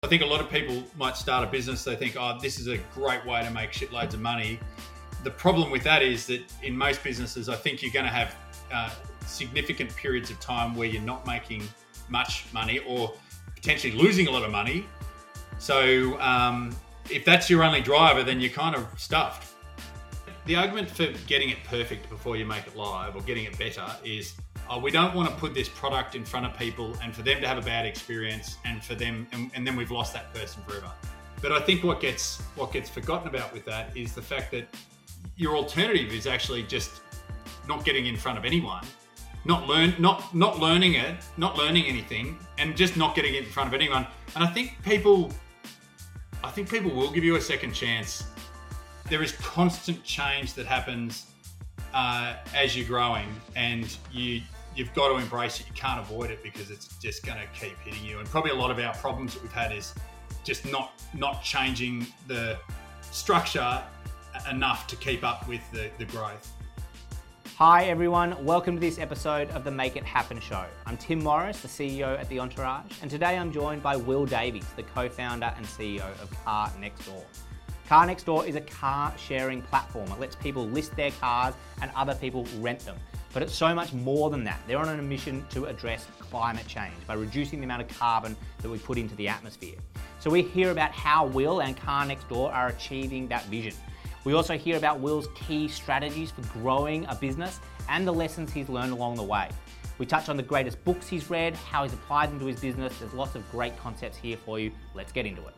I think a lot of people might start a business. They think, oh, this is a great way to make shitloads of money. The problem with that is that in most businesses, I think you're going to have significant periods of time where you're not making much money or potentially losing a lot of money. So if that's your only driver, then you're kind of stuffed. The argument for getting it perfect before you make it live or getting it better is, we don't want to put this product in front of people and for them to have a bad experience and for them, and then we've lost that person forever. But I think what gets forgotten about with that is the fact that your alternative is actually just not getting in front of anyone, not learning anything, and just not getting it in front of anyone. And I think people will give you a second chance. There is constant change that happens as you're growing, and you've got to embrace it. You can't avoid it because it's just going to keep hitting you. And probably a lot of our problems that we've had is just not changing the structure enough to keep up with the growth. Hi everyone, welcome to this episode of the Make It Happen show. I'm Tim Morris, the CEO at The Entourage, and today I'm joined by Will Davies, the co-founder and CEO of Car Next Door. Car Next Door is a car sharing platform. It lets people list their cars and other people rent them. But it's so much more than that. They're on a mission to address climate change by reducing the amount of carbon that we put into the atmosphere. So we hear about how Will and Car Next Door are achieving that vision. We also hear about Will's key strategies for growing a business and the lessons he's learned along the way. We touch on the greatest books he's read, how he's applied them to his business. There's lots of great concepts here for you. Let's get into it.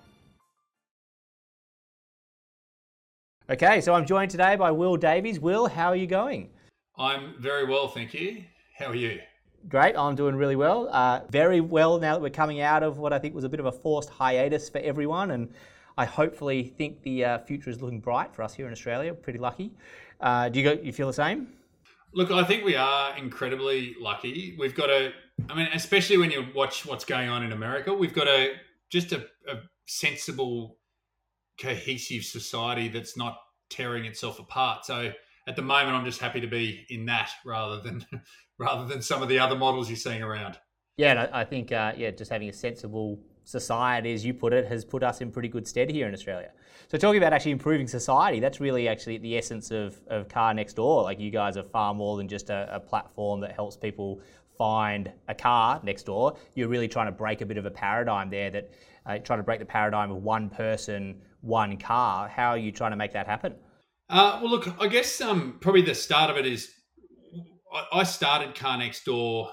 Okay, so I'm joined today by Will Davies. Will, how are you going? I'm very well, thank you. How are you? Great, I'm doing really well. Very well now that we're coming out of what I think was a bit of a forced hiatus for everyone, and I hopefully think the future is looking bright for us here in Australia. Pretty lucky. Do you feel the same? Look, I think we are incredibly lucky. We've got especially when you watch what's going on in America, we've got a sensible, cohesive society that's not tearing itself apart. So at the moment, I'm just happy to be in that rather than some of the other models you're seeing around. Yeah, I think just having a sensible society, as you put it, has put us in pretty good stead here in Australia. So talking about actually improving society, that's really actually the essence of Car Next Door. Like, you guys are far more than just a platform that helps people find a car next door. You're really trying to break a bit of a paradigm there, trying to break the paradigm of one person, one car. How are you trying to make that happen? Well, look, I guess probably the start of it is I started Car Next Door.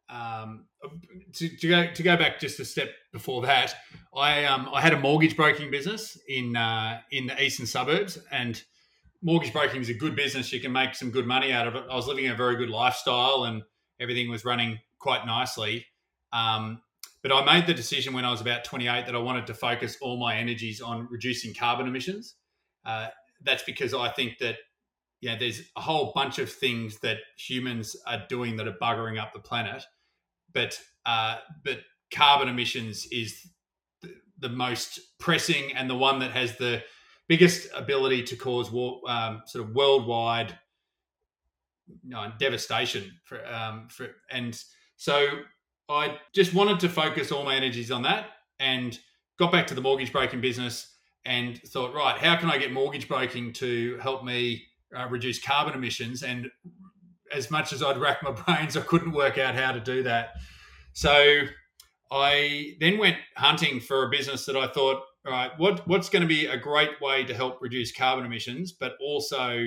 To go back just a step before that, I had a mortgage broking business in the eastern suburbs, and mortgage broking is a good business. You can make some good money out of it. I was living a very good lifestyle, and everything was running quite nicely. But I made the decision when I was about 28 that I wanted to focus all my energies on reducing carbon emissions. That's because I think that there's a whole bunch of things that humans are doing that are buggering up the planet, but carbon emissions is the most pressing and the one that has the biggest ability to cause sort of worldwide devastation. And so I just wanted to focus all my energies on that, and got back to the mortgage broking business and thought, right, how can I get mortgage broking to help me reduce carbon emissions? And as much as I'd racked my brains, I couldn't work out how to do that. So I then went hunting for a business that I thought, all right, what's going to be a great way to help reduce carbon emissions, but also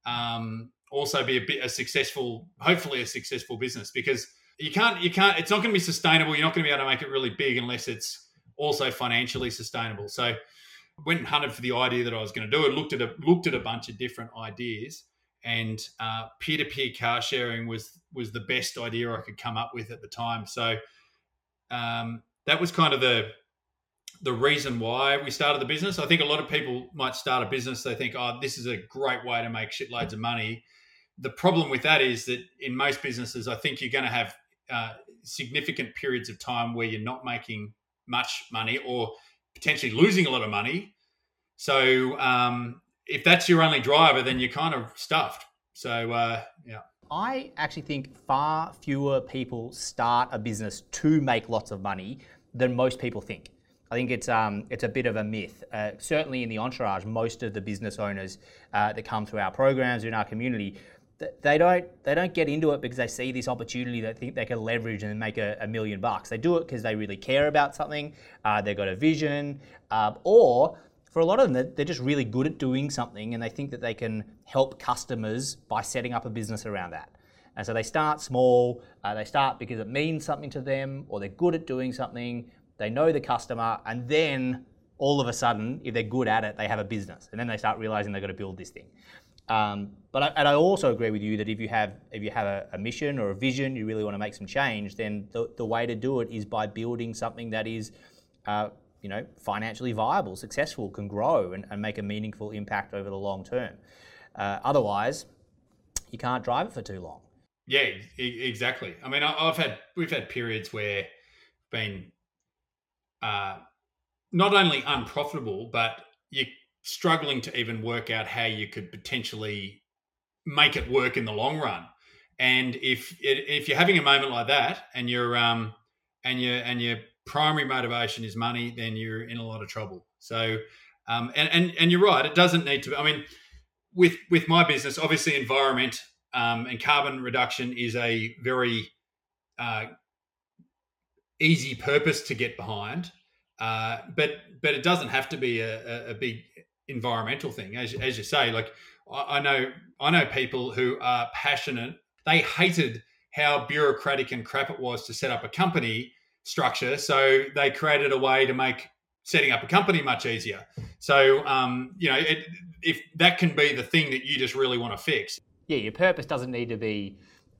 be hopefully a successful business, because you can't, it's not going to be sustainable. You're not going to be able to make it really big unless it's also financially sustainable. So went and hunted for the idea that I was going to do it, looked at a bunch of different ideas, and peer-to-peer car sharing was the best idea I could come up with at the time. So that was kind of the reason why we started the business. I think a lot of people might start a business. They think, oh, this is a great way to make shitloads of money. The problem with that is that in most businesses, I think you're going to have significant periods of time where you're not making much money or potentially losing a lot of money. So if that's your only driver, then you're kind of stuffed. So, I actually think far fewer people start a business to make lots of money than most people think. I think it's a bit of a myth. Certainly in the Entourage, most of the business owners that come through our programs in our community, they don't get into it because they see this opportunity that think they can leverage and make $1 million. They do it because they really care about something. They've got a vision, or for a lot of them, they're just really good at doing something and they think that they can help customers by setting up a business around that. And so they start small, they start because it means something to them, or they're good at doing something, they know the customer, and then all of a sudden, if they're good at it, they have a business. And then they start realizing they've got to build this thing. But I also agree with you that if you have a mission or a vision, you really want to make some change, then the way to do it is by building something that is financially viable, successful, can grow and make a meaningful impact over the long term. Otherwise, you can't drive it for too long. Yeah, exactly. I mean, we've had periods where been not only unprofitable, but you're struggling to even work out how you could potentially make it work in the long run. And if you're having a moment like that, and your primary motivation is money, then you're in a lot of trouble. So, and you're right. It doesn't need to. I mean, with my business, obviously, environment and carbon reduction is a very easy purpose to get behind, but it doesn't have to be a big environmental thing, as you say. Like I know people who are passionate. They hated how bureaucratic and crap it was to set up a company structure, so they created a way to make setting up a company much easier. So if that can be the thing that you just really want to fix. Yeah, your purpose doesn't need to be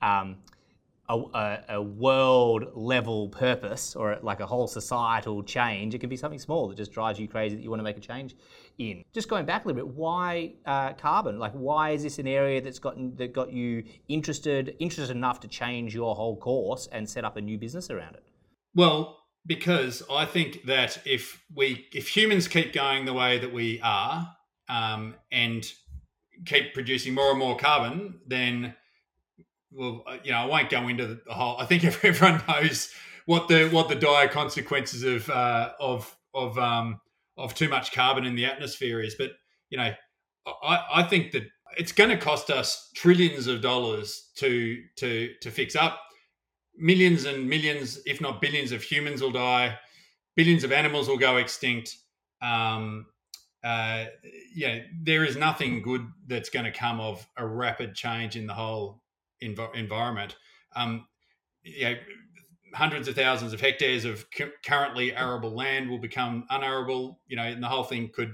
a world level purpose or like a whole societal change. It can be something small that just drives you crazy that you want to make a change in. Just going back a little bit, why carbon? Like, why is this an area that got you interested enough to change your whole course and set up a new business around it? Well, because I think that if humans keep going the way that we are and keep producing more and more carbon, then I won't go into the whole. I think everyone knows what the dire consequences of too much carbon in the atmosphere is. But I think that it's going to cost us trillions of dollars to fix up. Millions and millions, if not billions, of humans will die. Billions of animals will go extinct. There is nothing good that's going to come of a rapid change in the whole environment. Hundreds of thousands of hectares of currently arable land will become unarable. And the whole thing could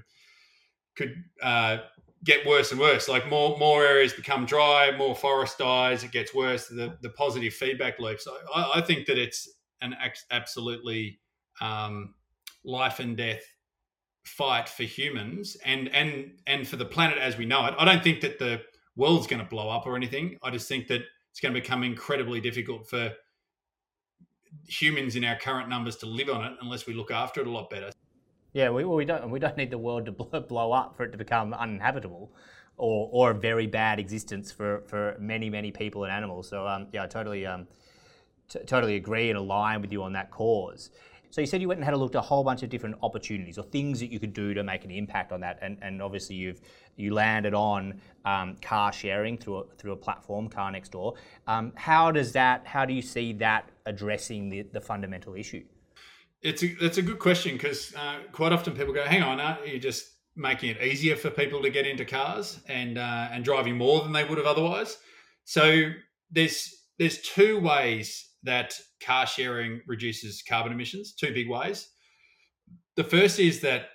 get worse and worse. Like more areas become dry, more forest dies, it gets worse. The positive feedback loop. So I think that it's an absolutely life and death fight for humans and for the planet as we know it. I don't think that the world's going to blow up or anything. I just think that it's going to become incredibly difficult for humans in our current numbers to live on it unless we look after it a lot better. Yeah, we don't need the world to blow up for it to become uninhabitable or a very bad existence for many, many people and animals. So I totally agree and align with you on that cause. So you said you went and had a look at a whole bunch of different opportunities or things that you could do to make an impact on that, and obviously you landed on car sharing through a platform, Car Next Door. How do you see that addressing the fundamental issue? That's a good question, because quite often people go, hang on, aren't you just making it easier for people to get into cars and driving more than they would have otherwise? So there's two ways that car sharing reduces carbon emissions, two big ways. The first is that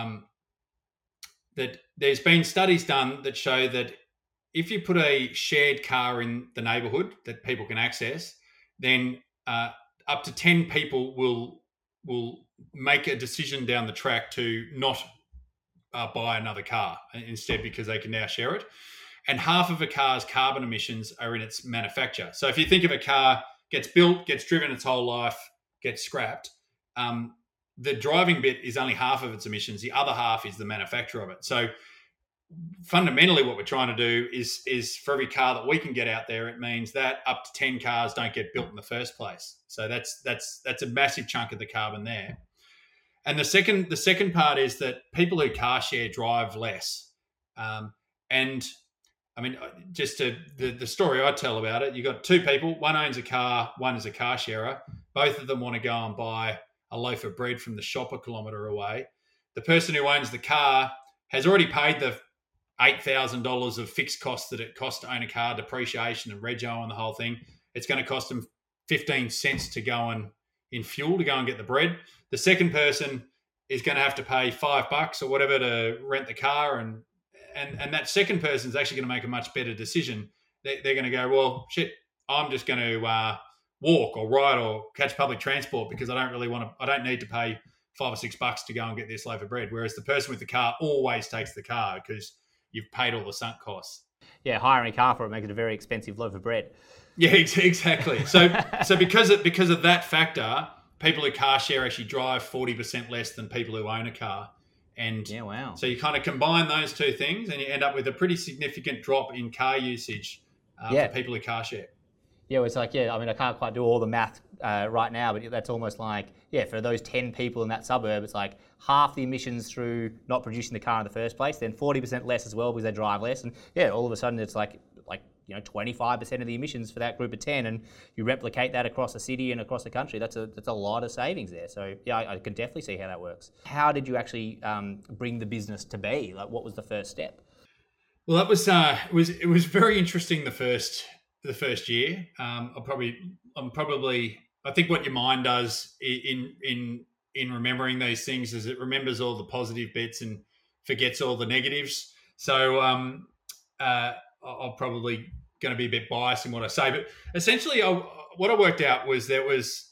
that there's been studies done that show that if you put a shared car in the neighbourhood that people can access, then up to 10 people will make a decision down the track to not buy another car instead, because they can now share it. And half of a car's carbon emissions are in its manufacture. So if you think of a car gets built, gets driven its whole life, gets scrapped, the driving bit is only half of its emissions. The other half is the manufacture of it. So fundamentally what we're trying to do is for every car that we can get out there, it means that up to 10 cars don't get built in the first place. So that's a massive chunk of the carbon there. And the second part is that people who car share drive less. And I mean, just the story I tell about it, you got two people, one owns a car, one is a car sharer. Both of them want to go and buy a loaf of bread from the shop a kilometre away. The person who owns the car has already paid the $8,000 of fixed costs that it costs to own a car, depreciation and rego and the whole thing. It's going to cost them 15 cents to go and in fuel to go and get the bread. The second person is going to have to pay $5 or whatever to rent the car, and that second person is actually going to make a much better decision. They're going to go, well, shit, I'm just going to walk or ride or catch public transport because I don't need to pay $5 or $6 to go and get this loaf of bread. Whereas the person with the car always takes the car because you've paid all the sunk costs. Yeah, hiring a car for it makes it a very expensive loaf of bread. Yeah, exactly. So because of that factor, people who car share actually drive 40% less than people who own a car. And yeah, wow. So you kind of combine those two things and you end up with a pretty significant drop in car usage for people who car share. Yeah, it's like, I mean, I can't quite do all the math right now, but that's almost like, for those 10 people in that suburb, it's like half the emissions through not producing the car in the first place, then 40% less as well because they drive less. And all of a sudden it's like 25% of the emissions for that group of 10, and you replicate that across a city and across the country. That's a lot of savings there. So I can definitely see how that works. How did you actually bring the business to be? Like, what was the first step? Well, that was it was very interesting the first year. I think what your mind does in remembering these things is it remembers all the positive bits and forgets all the negatives. So I'll probably going to be a bit biased in what I say, but essentially what I worked out was there was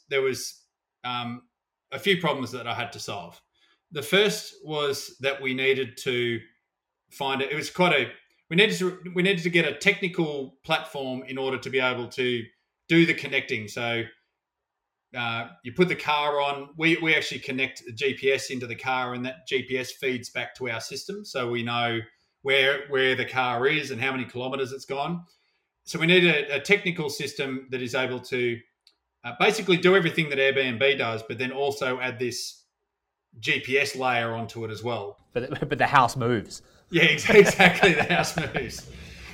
a few problems that I had to solve. The first was that we needed to find it. It was we needed to get a technical platform in order to be able to do the connecting. So you put the car on. We actually connect the GPS into the car, and that GPS feeds back to our system, so we know where the car is and how many kilometres it's gone. So we need a technical system that is able to basically do everything that Airbnb does, but then also add this GPS layer onto it as well. But the house moves. Yeah, exactly. The house moves.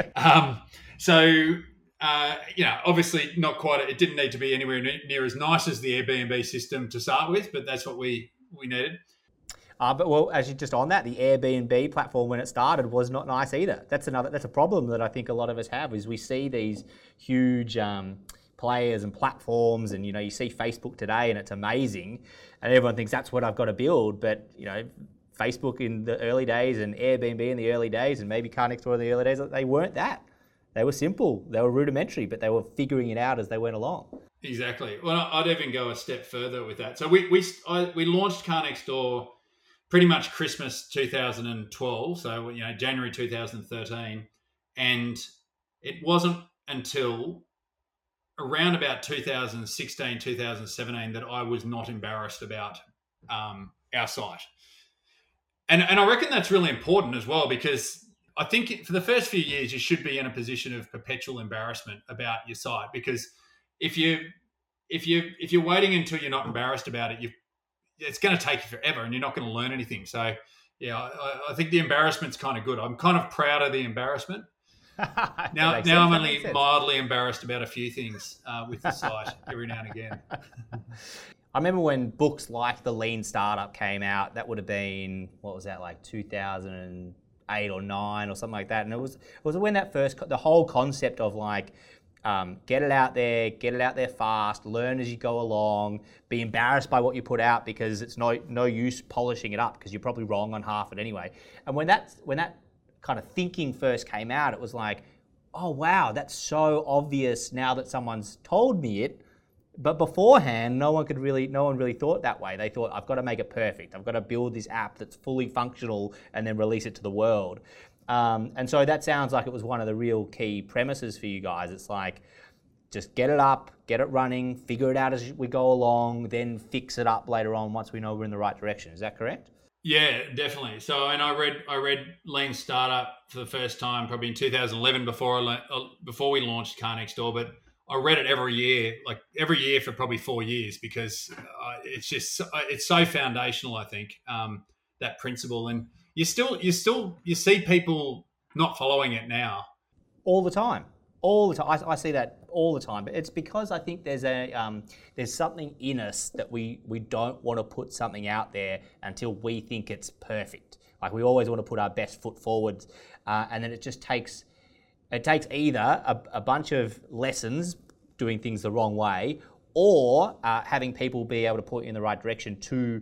Obviously not quite. It didn't need to be anywhere near as nice as the Airbnb system to start with, but that's what we needed. As you just on that, the Airbnb platform when it started was not nice either. That's a problem that I think a lot of us have, is we see these huge players and platforms, and you see Facebook today and it's amazing, and everyone thinks that's what I've got to build. But Facebook in the early days and Airbnb in the early days and maybe Car Next Door in the early days, they weren't that. They were simple, they were rudimentary, but they were figuring it out as they went along. Exactly. Well, I'd even go a step further with that. So we launched Car Next Door pretty much Christmas 2012, so January 2013, and it wasn't until around about 2016, 2017 that I was not embarrassed about our site. And I reckon that's really important as well, because I think for the first few years you should be in a position of perpetual embarrassment about your site, because if you're waiting until you're not embarrassed about it, it's going to take you forever and you're not going to learn anything. So I think the embarrassment's kind of good. I'm kind of proud of the embarrassment. Now I'm only mildly embarrassed about a few things with the site every now and again. I remember when books like The Lean Startup came out. That would have been, what was that, like 2008 or 9 or something like that. And it was when the whole concept of like, get it out there fast, learn as you go along, be embarrassed by what you put out because it's no use polishing it up because you're probably wrong on half it anyway. And when that kind of thinking first came out, it was like, oh wow, that's so obvious now that someone's told me it. But beforehand, no one really thought that way. They thought, I've got to make it perfect. I've got to build this app that's fully functional and then release it to the world. And so that sounds like it was one of the real key premises for you guys. It's like, just get it up, get it running, figure it out as we go along, then fix it up later on once we know we're in the right direction. Is that correct? Yeah, definitely. So, and I read Lean Startup for the first time probably in 2011 before we launched Car Next Door. But I read it every year for probably 4 years, because it's so foundational. I think that principle, and you see people not following it now. All the time. I see that all the time, but it's because I think there's something in us that we don't want to put something out there until we think it's perfect. Like, we always want to put our best foot forward, and then it just takes either a bunch of lessons doing things the wrong way, or having people be able to point you in the right direction to,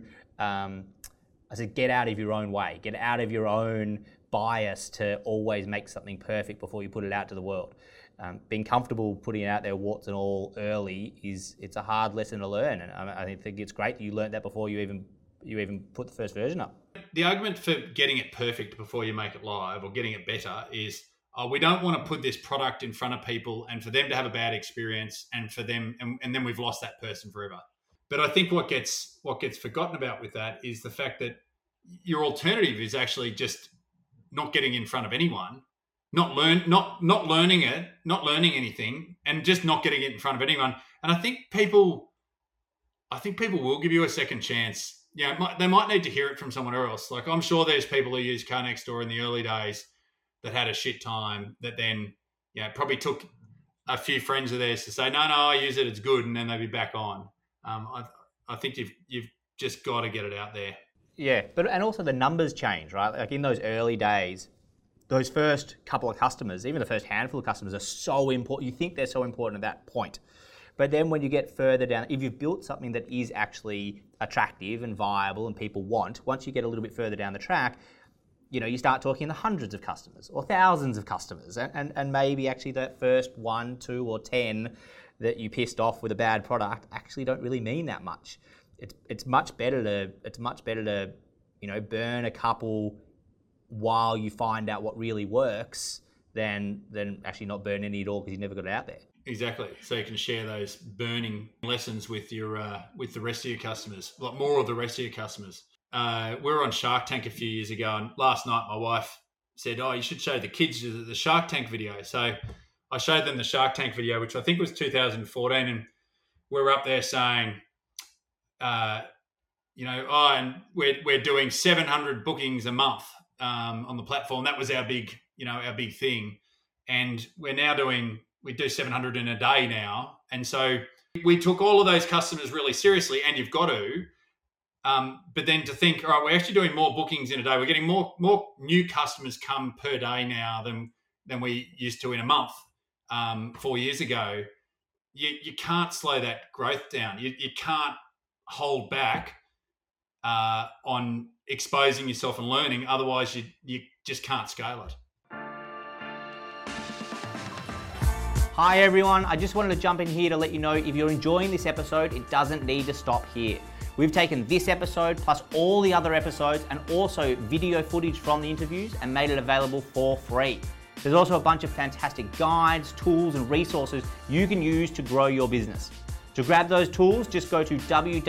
get out of your own way, get out of your own bias to always make something perfect before you put it out to the world. Being comfortable putting it out there, warts and all, early it's a hard lesson to learn, and I think it's great that you learned that before you even put the first version up. The argument for getting it perfect before you make it live, or getting it better, is we don't want to put this product in front of people and for them to have a bad experience, and for them, and then we've lost that person forever. But I think what gets forgotten about with that is the fact that your alternative is actually just not getting in front of anyone, not learning anything, and just not getting it in front of anyone. And I think people will give you a second chance. They might need to hear it from someone else. Like, I'm sure there's people who used Car Next Door in the early days that had a shit time, that then probably took a few friends of theirs to say, no, I use it, it's good, and then they'd be back on. I think you've just got to get it out there. Yeah, and also the numbers change, right? Like, in those early days, those first couple of customers, even the first handful of customers, are so important. You think they're so important at that point. But then when you get further down, if you've built something that is actually attractive and viable and people want, once you get a little bit further down the track, you start talking in the hundreds of customers or thousands of customers. And maybe actually that first 1, 2, or 10 that you pissed off with a bad product actually don't really mean that much. It's much better to burn a couple while you find out what really works than actually not burn any at all because you never got it out there. Exactly. So you can share those burning lessons with with the rest of your customers, like more of the rest of your customers. We were on Shark Tank a few years ago, and last night my wife said, "Oh, you should show the kids the Shark Tank video." So I showed them the Shark Tank video, which I think was 2014, and we were up there saying, and we're doing 700 bookings a month on the platform. That was our big thing, and we do 700 in a day now. And so we took all of those customers really seriously, and you've got to. But then to think, all right, we're actually doing more bookings in a day. We're getting more new customers come per day now than we used to in a month 4 years ago. You can't slow that growth down. You can't hold back on exposing yourself and learning. Otherwise, you just can't scale it. Hi everyone, I just wanted to jump in here to let you know, if you're enjoying this episode, it doesn't need to stop here. We've taken this episode plus all the other episodes and also video footage from the interviews and made it available for free. There's also a bunch of fantastic guides, tools and resources you can use to grow your business. To grab those tools, just go to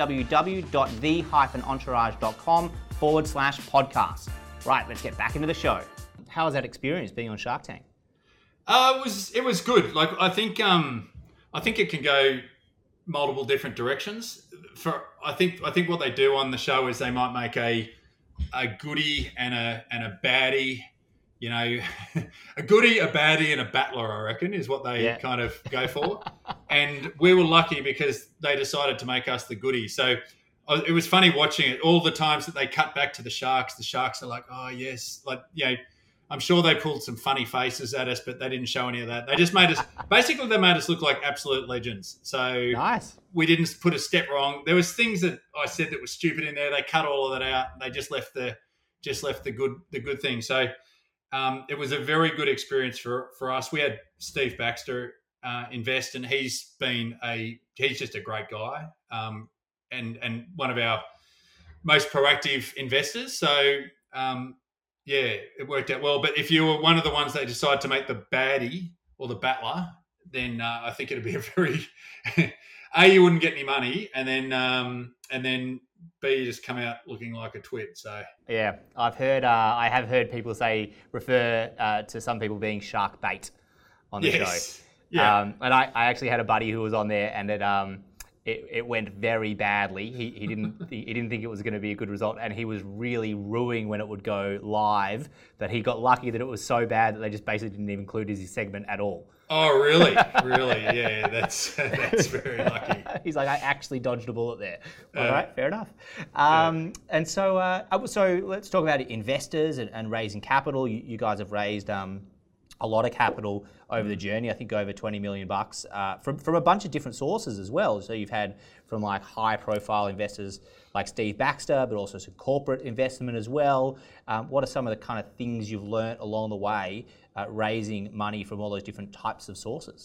www.the-entourage.com/podcast. Right, let's get back into the show. How was that experience being on Shark Tank? It was good. Like, I think it can go multiple different directions. I think what they do on the show is they might make a goodie and a baddie. A goodie, a baddie, and a battler, I reckon, is what they kind of go for. And we were lucky because they decided to make us the goodie. So it was funny watching it. All the times that they cut back to the Sharks are like, oh, yes. Like, I'm sure they pulled some funny faces at us, but they didn't show any of that. They just made us look like absolute legends. So nice. We didn't put a step wrong. There was things that I said that were stupid in there. They cut all of that out. They just left the good thing. So it was a very good experience for us. We had Steve Baxter invest, and he's just a great guy, and one of our most proactive investors. So it worked out well. But if you were one of the ones that decide to make the baddie or the battler, then I think it'd be a very A, you wouldn't get any money, and then B, you just come out looking like a twit. So yeah, I have heard people refer to some people being shark bait on the show. Yeah. And I actually had a buddy who was on there, and it went very badly. He didn't think it was going to be a good result, and he was really ruining when it would go live. That he got lucky that it was so bad that they just basically didn't even include his segment at all. Oh, really? Really? Yeah, that's very lucky. He's like, I actually dodged a bullet there. All right, fair enough. And so let's talk about investors and raising capital. You guys have raised a lot of capital over the journey. I think over $20 million from a bunch of different sources as well. So you've had from like high-profile investors like Steve Baxter, but also some corporate investment as well. What are some of the kind of things you've learnt along the way raising money from all those different types of sources?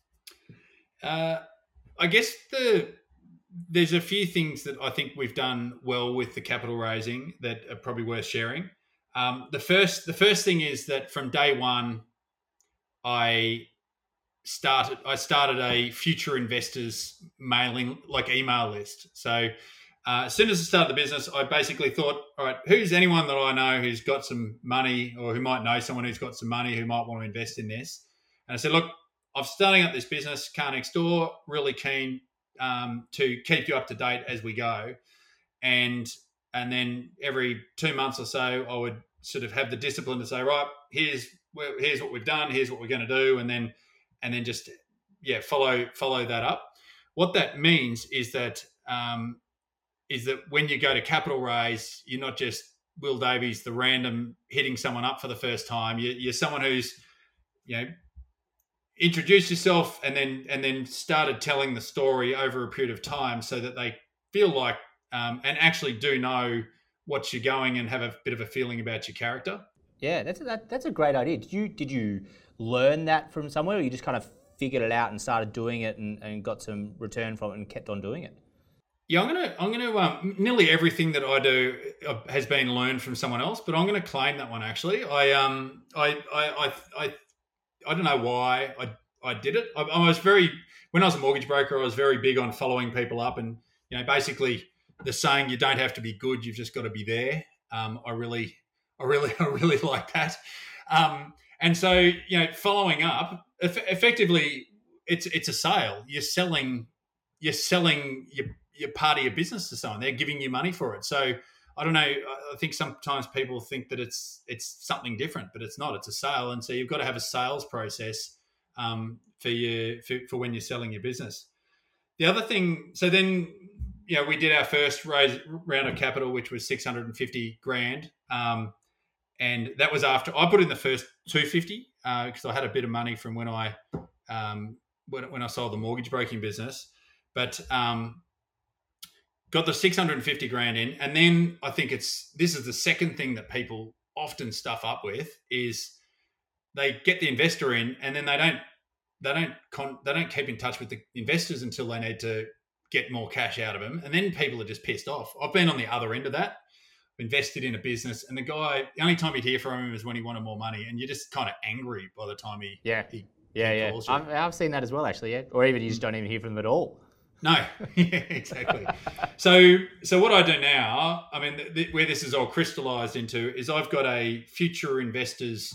I guess there's a few things that I think we've done well with the capital raising that are probably worth sharing. The first thing is that from day one, I started a future investors mailing email list. So as soon as I started the business, I basically thought, all right, who's anyone that I know who's got some money, or who might know someone who's got some money who might want to invest in this? And I said, look, I'm starting up this business, Car Next Door, really keen to keep you up to date as we go. And then every 2 months or so, I would sort of have the discipline to say, right, here's what we've done, here's what we're going to do, and then just follow that up. What that means is that when you go to capital raise, you're not just Will Davies, the random hitting someone up for the first time. You're someone who's introduced yourself and then started telling the story over a period of time, so that they feel like and actually do know what you're going and have a bit of a feeling about your character. Yeah, that's a great idea. Did you learn that from somewhere, or you just kind of figured it out and started doing it and got some return from it and kept on doing it? Yeah, I'm gonna nearly everything that I do has been learned from someone else, but I'm gonna claim that one actually. I don't know why I did it. I was when I was a mortgage broker, I was very big on following people up, and basically the saying, you don't have to be good, you've just got to be there. I really like that. And so, following up, effectively, it's a sale. You're selling your part of your business to someone. They're giving you money for it. So I don't know. I think sometimes people think that it's something different, but it's not. It's a sale, and so you've got to have a sales process for when you're selling your business. The other thing, so then we did our first round of capital, which was 650 grand. And that was after I put in the first 250 because I had a bit of money from when I sold the mortgage broking business, but got the 650 grand in. And then I think this is the second thing that people often stuff up with is they get the investor in, and then they don't keep in touch with the investors until they need to get more cash out of them, and then people are just pissed off. I've been on the other end of that. Invested in a business, and the only time you'd hear from him is when he wanted more money, and you're just kind of angry by the time he calls you. I've seen that as well, actually, or even you just don't even hear from them at all. No, yeah, exactly. So what I do now, I mean, where this is all crystallized into is I've got a future investors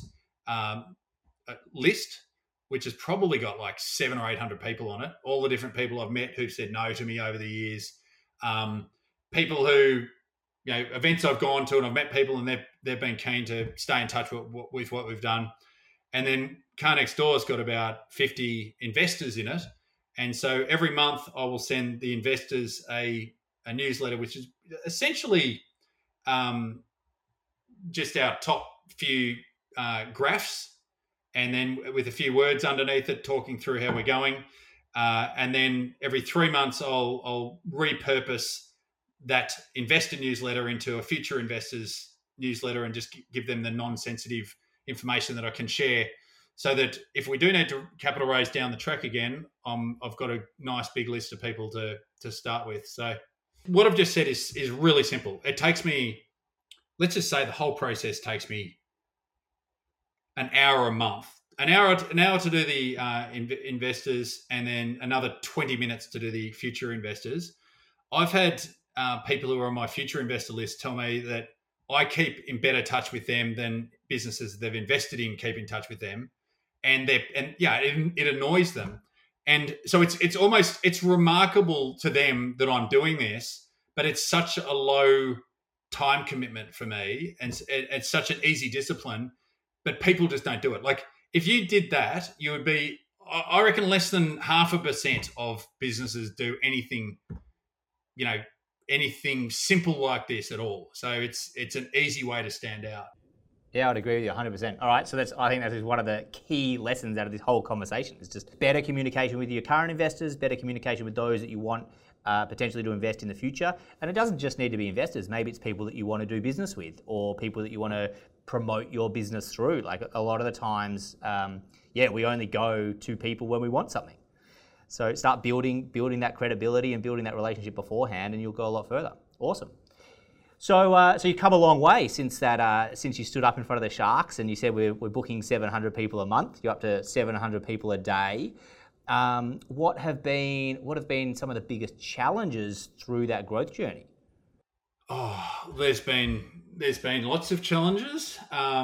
list, which has probably got like 700 or 800 people on it. All the different people I've met who've said no to me over the years, people who. Events I've gone to, and I've met people, and they've been keen to stay in touch with what we've done. And then Car Next Door's got about 50 investors in it, and so every month I will send the investors a newsletter, which is essentially just our top few graphs, and then with a few words underneath it, talking through how we're going. And then every 3 months I'll repurpose that investor newsletter into a future investors newsletter and just give them the non-sensitive information that I can share, so that if we do need to capital raise down the track again, I've got a nice big list of people to start with. So what I've just said is really simple. It takes me, let's just say the whole process takes me an hour a month, an hour to do the investors, and then another 20 minutes to do the future investors. I've had people who are on my future investor list tell me that I keep in better touch with them than businesses they've invested in keep in touch with them. it annoys them. And so it's remarkable to them that I'm doing this, but it's such a low time commitment for me, and it's such an easy discipline, but people just don't do it. Like if you did that, you would be, I reckon, less than 0.5% of businesses do anything, anything simple like this at all. So it's an easy way to stand out. Yeah, I'd agree with you 100%. All right, so I think that is one of the key lessons out of this whole conversation. It's just better communication with your current investors, better communication with those that you want potentially to invest in the future. And it doesn't just need to be investors. Maybe it's people that you want to do business with, or people that you want to promote your business through. Like a lot of the times, we only go to people when we want something. So start building that credibility and building that relationship beforehand, and you'll go a lot further. Awesome. So you've come a long way since you stood up in front of the Sharks, and you said we're booking 700 people a month. You're up to 700 people a day. What have been some of the biggest challenges through that growth journey? Oh, there's been lots of challenges.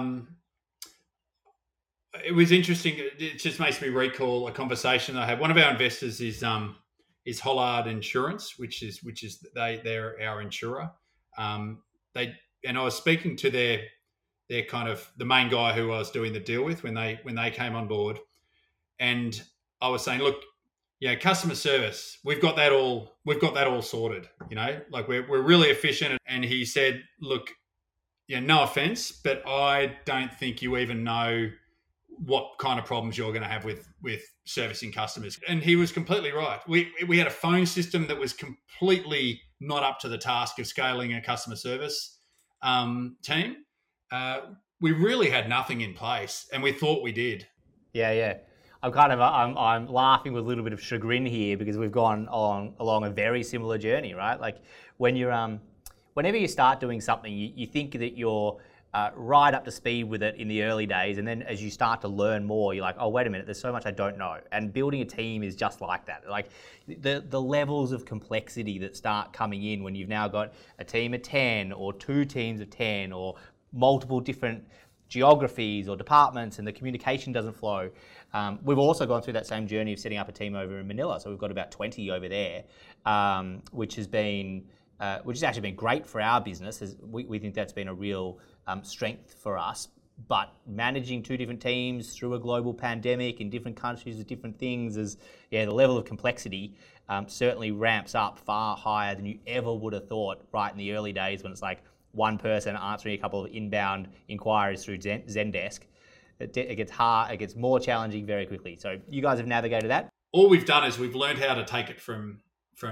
It was interesting. It just makes me recall a conversation I had. One of our investors is Hollard Insurance, which is they're our insurer. I was speaking to their kind of the main guy who I was doing the deal with when they came on board, and I was saying, look, customer service, we've got that all sorted. Like we're really efficient. And he said, look, no offense, but I don't think you even know what kind of problems you're going to have with servicing customers. And he was completely right. We had a phone system that was completely not up to the task of scaling a customer service team. We really had nothing in place, and we thought we did. Yeah. I'm laughing with a little bit of chagrin here because we've gone along a very similar journey, right? Like when you're, whenever you start doing something, you think that you're right up to speed with it in the early days, and then as you start to learn more, you're like, oh, wait a minute, there's so much I don't know. And building a team is just like that. Like the levels of complexity that start coming in when you've now got a team of 10 or 2 teams of 10 or multiple different geographies or departments, and the communication doesn't flow. We've also gone through that same journey of setting up a team over in Manila. So we've got about 20 over there, which has actually been great for our business. We think that's been a real strength for us. But managing 2 different teams through a global pandemic in different countries with different things the level of complexity certainly ramps up far higher than you ever would have thought right in the early days, when it's like one person answering a couple of inbound inquiries through Zendesk. It gets hard, it gets more challenging very quickly. So you guys have navigated that? All we've done is we've learned how to take it from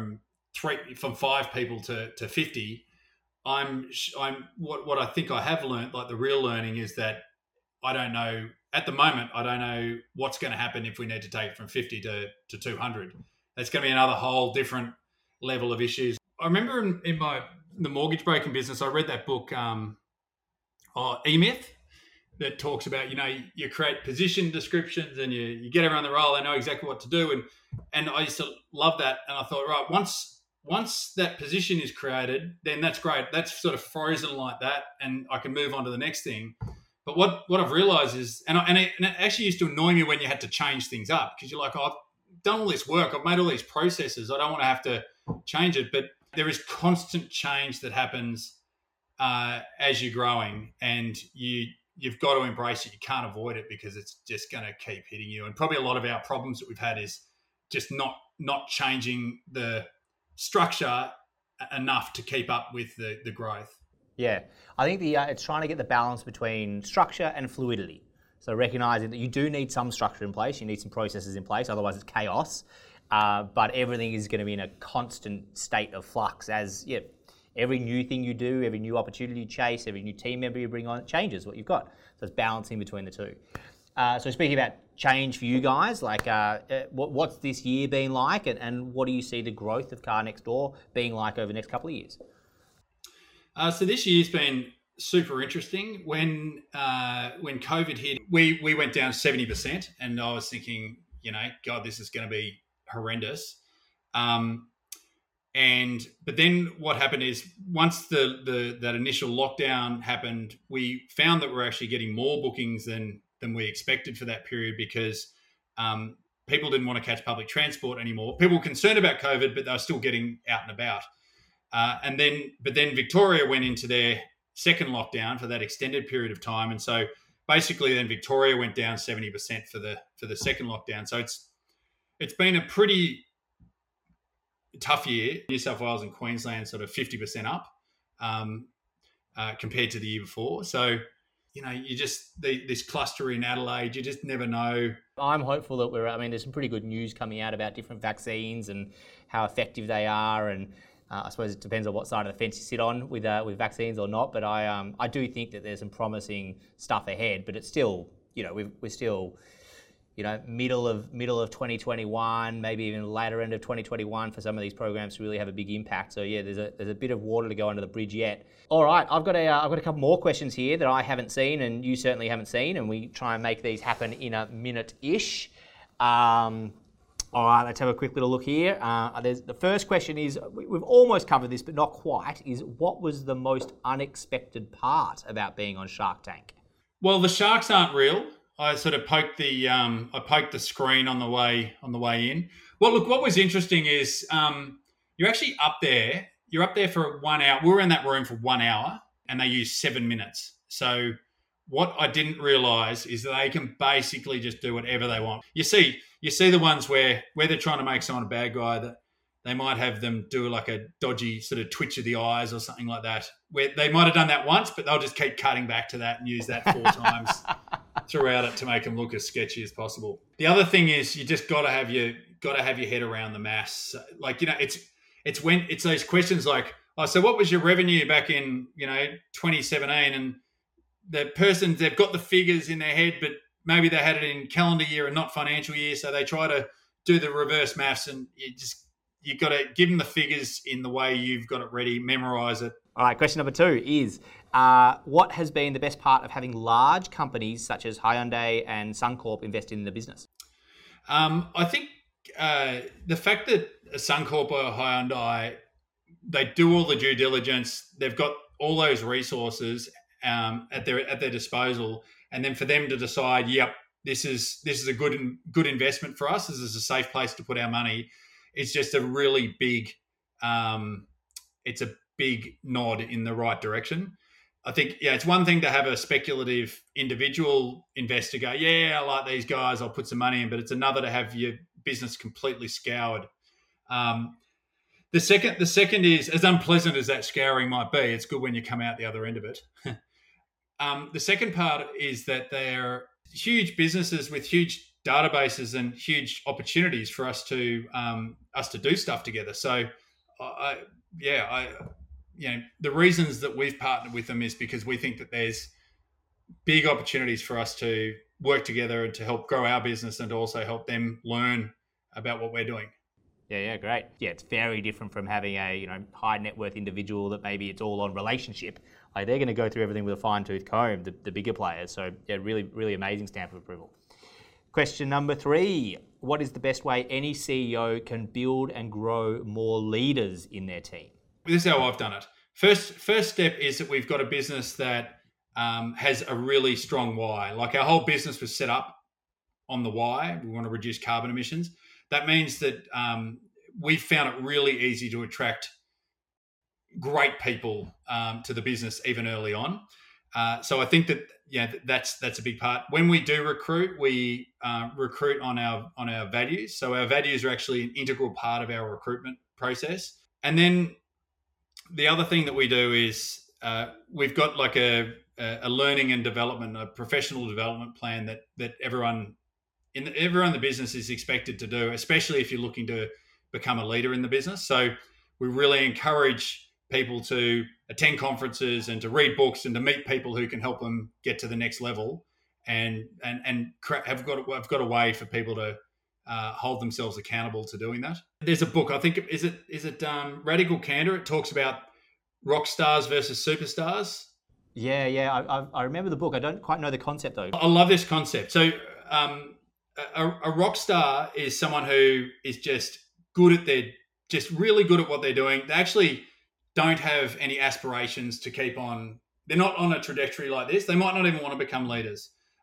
5 people to 50. What I think I have learned, like the real learning, is that I don't know at the moment. I don't know what's going to happen if we need to take it from 50 to 200. That's going to be another whole different level of issues. I remember in the mortgage broking business, I read that book, E-Myth, that talks about, you create position descriptions and you get everyone on the roll. They know exactly what to do. And I used to love that. And I thought, right, once that position is created, then that's great. That's sort of frozen like that, and I can move on to the next thing. But what I've realized is, and it actually used to annoy me when you had to change things up, because you're like, oh, I've done all this work. I've made all these processes. I don't want to have to change it. But there is constant change that happens as you're growing, and you've got to embrace it. You can't avoid it, because it's just going to keep hitting you. And probably a lot of our problems that we've had is just not changing the structure enough to keep up with the growth. Yeah, I think it's trying to get the balance between structure and fluidity. So recognizing that you do need some structure in place, you need some processes in place, otherwise it's chaos. But everything is going to be in a constant state of flux as every new thing you do, every new opportunity you chase, every new team member you bring on, it changes what you've got. So it's balancing between the two. So speaking about change for you guys, like what's this year been like, and what do you see the growth of Car Next Door being like over the next couple of years? So this year's been super interesting. When COVID hit, we went down 70%, and I was thinking, God, this is going to be horrendous. But then what happened is, once that initial lockdown happened, we found that we're actually getting more bookings than than we expected for that period because people didn't want to catch public transport anymore. People were concerned about COVID, but they were still getting out and about. But then Victoria went into their second lockdown for that extended period of time, and so basically then Victoria went down 70% for the second lockdown. So it's been a pretty tough year. New South Wales and Queensland sort of 50% up compared to the year before. So you just this cluster in Adelaide, you just never know. I'm hopeful that there's some pretty good news coming out about different vaccines and how effective they are, and I suppose it depends on what side of the fence you sit on with vaccines or not. But I do think that there's some promising stuff ahead. But it's still, we're still, middle of 2021, maybe even later end of 2021 for some of these programs to really have a big impact. So yeah, there's a bit of water to go under the bridge yet. All right, I've got a couple more questions here that I haven't seen and you certainly haven't seen, and we try and make these happen in a minute-ish. All right, let's have a quick little look here. The first question is, we've almost covered this, but not quite, is what was the most unexpected part about being on Shark Tank? Well, the sharks aren't real. I sort of poked the screen on the way in. Well, look, what was interesting is you're actually up there. You're up there for 1 hour. We were in that room for 1 hour, and they used 7 minutes. So what I didn't realise is that they can basically just do whatever they want. You see the ones where they're trying to make someone a bad guy, that they might have them do like a dodgy sort of twitch of the eyes or something like that, where they might have done that once, but they'll just keep cutting back to that and use that 4 times throughout it to make them look as sketchy as possible. The other thing is you just got to have your head around the maths. Like, it's when it's those questions like, oh, so what was your revenue back in 2017? And the person, they've got the figures in their head, but maybe they had it in calendar year and not financial year, so they try to do the reverse maths, and you've got to give them the figures in the way you've got it ready, memorize it. All right, question number 2 is, what has been the best part of having large companies such as Hyundai and Suncorp invest in the business? I think the fact that Suncorp or Hyundai, they do all the due diligence, they've got all those resources at their disposal, and then for them to decide, yep, this is a good investment for us, this is a safe place to put our money, it's just a really big it's a big nod in the right direction. I think, it's one thing to have a speculative individual investor go, yeah, I like these guys, I'll put some money in, but it's another to have your business completely scoured. The second is, as unpleasant as that scouring might be, it's good when you come out the other end of it. The second part is that they're huge businesses with huge databases and huge opportunities for us to do stuff together. So, the reasons that we've partnered with them is because we think that there's big opportunities for us to work together and to help grow our business and to also help them learn about what we're doing. Yeah, great. Yeah, it's very different from having a high net worth individual that maybe it's all on relationship. Like, they're going to go through everything with a fine tooth comb, the bigger players. So yeah, really, really amazing stamp of approval. Question number 3: what is the best way any CEO can build and grow more leaders in their team? This is how I've done it. First step is that we've got a business that has a really strong why. Like, our whole business was set up on the why. We want to reduce carbon emissions. That means that we've found it really easy to attract great people to the business even early on. So I think that that's a big part. When we do recruit, we recruit on our values. So our values are actually an integral part of our recruitment process. And then the other thing that we do is we've got like a learning and development, a professional development plan that everyone in the business is expected to do, especially if you're looking to become a leader in the business. So we really encourage people to attend conferences and to read books and to meet people who can help them get to the next level, and have got a way for people to hold themselves accountable to doing that. There's a book, I think, is it Radical Candor? It talks about rock stars versus superstars. Yeah, I remember the book. I don't quite know the concept though. I love this concept. So a rock star is someone who is just really good at what they're doing. They actually don't have any aspirations to keep on. They're not on a trajectory like this. They might not even want to become leaders.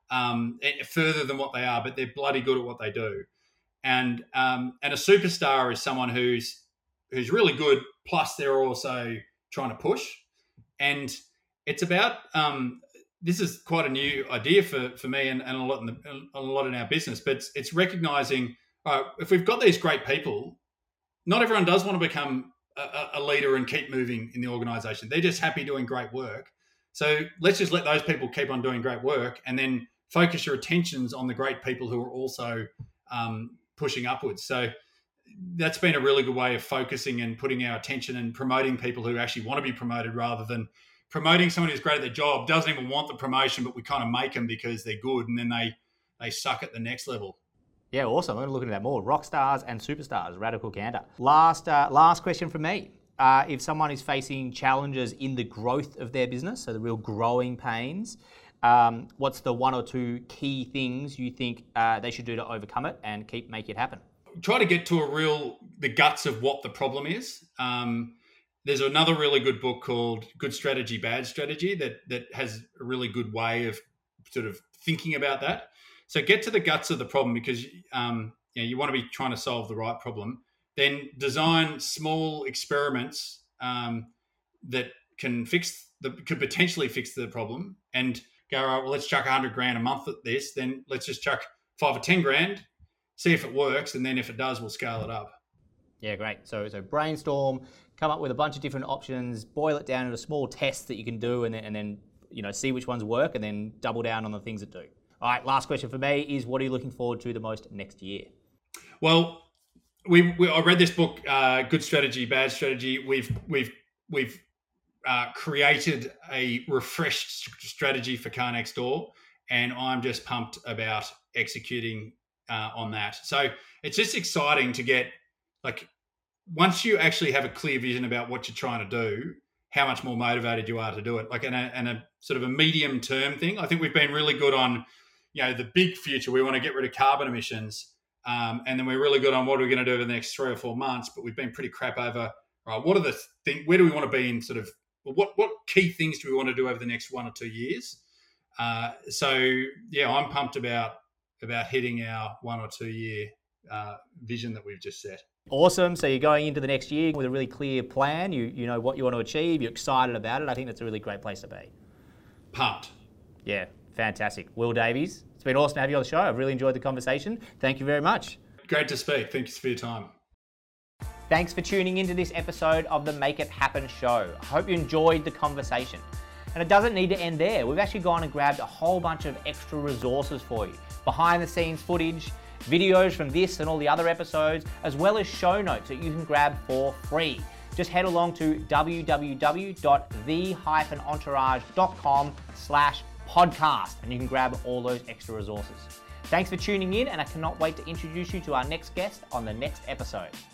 further than what they are, but they're bloody good at what they do. And a superstar is someone who's really good, plus they're also trying to push. And it's about this is quite a new idea for me and a lot in our business, but it's recognizing if we've got these great people, not everyone does want to become a leader and keep moving in the organization. They're just happy doing great work. So let's just let those people keep on doing great work and then focus your attentions on the great people who are also pushing upwards. So that's been a really good way of focusing and putting our attention and promoting people who actually want to be promoted, rather than promoting someone who's great at their job, doesn't even want the promotion, but we kind of make them because they're good, and then they suck at the next level. Yeah, awesome. I'm going to look into that more. Rock stars and superstars, Radical Candor. Last question from me. If someone is facing challenges in the growth of their business, so the real growing pains, what's the one or two key things you think they should do to overcome it and make it happen? Try to get to the guts of what the problem is. There's another really good book called Good Strategy, Bad Strategy that has a really good way of sort of thinking about that. So get to the guts of the problem, because you want to be trying to solve the right problem. Then design small experiments that could potentially fix the problem, and go, all right, well, let's chuck $100,000 a month at this. Then let's just chuck $5 or $10,000, see if it works, and then if it does, we'll scale it up. Yeah, great. So brainstorm, come up with a bunch of different options, boil it down into small tests that you can do, and then see which ones work, and then double down on the things that do. All right, last question for me is, what are you looking forward to the most next year? Well, I read this book, Good Strategy, Bad Strategy. We've created a refreshed strategy for Car Next Door, and I'm just pumped about executing on that. So it's just exciting to get, once you actually have a clear vision about what you're trying to do, how much more motivated you are to do it. And a sort of a medium term thing. I think we've been really good on, the big future. We want to get rid of carbon emissions. And then we're really good on what we're going to do over the next 3 or 4 months, but we've been pretty crap over, right, what are the things, where do we want to be in sort of, what key things do we want to do over the next 1 or 2 years? I'm pumped about hitting our 1 or 2 year vision that we've just set. Awesome. So you're going into the next year with a really clear plan. You know what you want to achieve. You're excited about it. I think that's a really great place to be. Pumped. Yeah, fantastic. Will Davies, it's been awesome to have you on the show. I've really enjoyed the conversation. Thank you very much. Great to speak. Thanks for your time. Thanks for tuning into this episode of the Make It Happen show. I hope you enjoyed the conversation. And it doesn't need to end there. We've actually gone and grabbed a whole bunch of extra resources for you. Behind the scenes footage, videos from this and all the other episodes, as well as show notes that you can grab for free. Just head along to www.the-entourage.com/podcast and you can grab all those extra resources. Thanks for tuning in, and I cannot wait to introduce you to our next guest on the next episode.